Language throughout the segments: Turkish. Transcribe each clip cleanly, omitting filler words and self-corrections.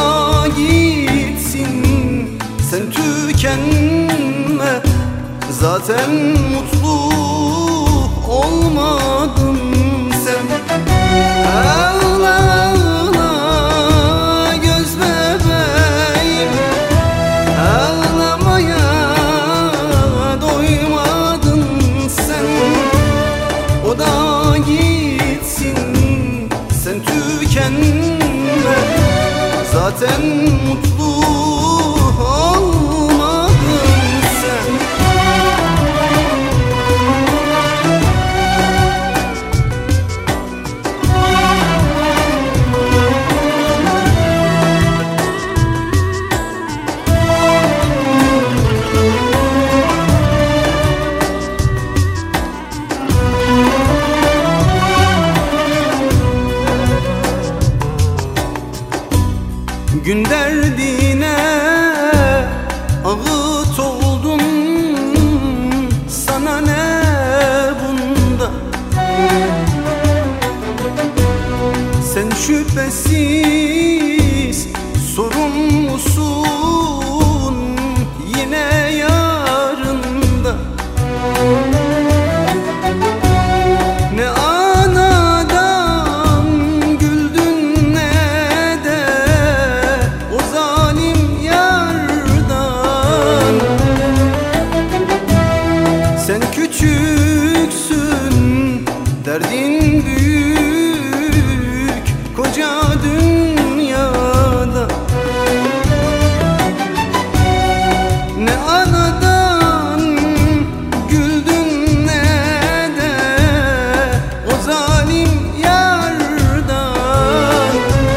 da gitsin, sen tükenme. Zaten mutlu olmadın sen. Ağla ağla göz bebeğim, ağlamaya doymadın sen. O da gitsin, sen tükenme. Zaten mutlu olmadın sen. Gün derdine ağıt oldum, sana ne bunda? Sen şüphesiz sorumlusun yine yarında. Ne anadan güldün ne de o zalim yardan. Sen küçüksün, derdin büyük koca dünyada. Ne anadan güldün ne de o zalim yardan.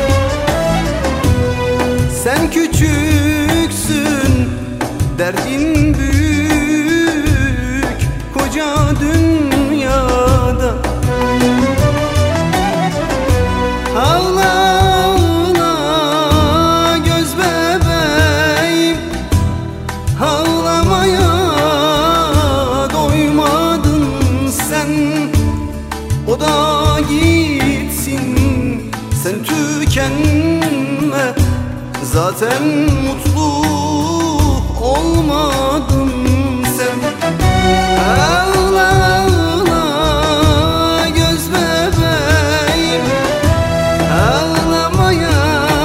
Sen küçüksün, derdin büyük koca dünyada. Ağla ağla göz bebeğim, ağlamaya doymadın sen. O da gitsin, sen tükenme. Zaten mutlu olmadın sen. Ağla ağla göz bebeğim, ağlamaya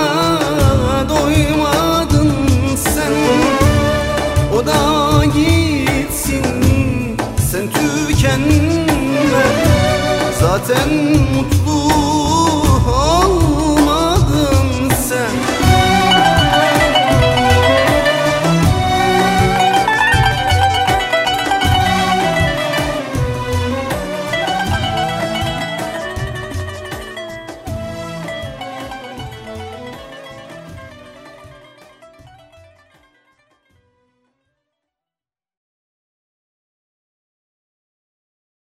doymadın sen. O da gitsin, sen tükenme. Zaten mutlu